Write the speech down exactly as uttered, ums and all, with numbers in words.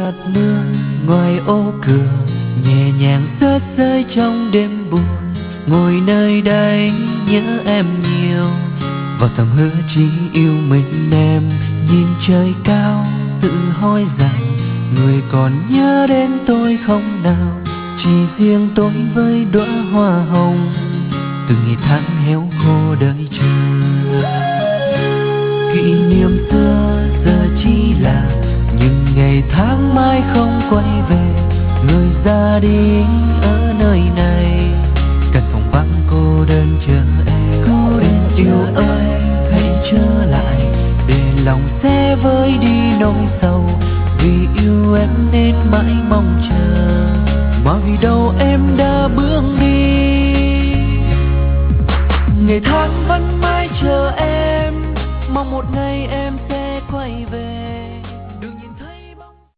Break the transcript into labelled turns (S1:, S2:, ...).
S1: hạt mưa ngoài ô cửa nhẹ nhàng rớt rơi trong đêm buồn. Ngồi nơi đây nhớ em nhiều và thầm hứa chỉ yêu mình em. Nhìn trời cao tự hỏi rằng người còn nhớ đến tôi không nào. Chỉ riêng tôi với đóa hoa hồng từng ngày tháng héo khô đợi chờ. Kỷ niệm xưa giờ chỉ là những ngày tháng mãi không quay về. Người ra đi ở nơi này, căn phòng vắng cô đơn chờ em. Cô đơn yêu ơi hãy trở lại để lòng sẽ vơi đi nỗi sầu. Vì yêu em nên mãi mong chờ, mà vì đâu em đã bước đi. Ngày tháng vẫn mãi chờ em, mong một ngày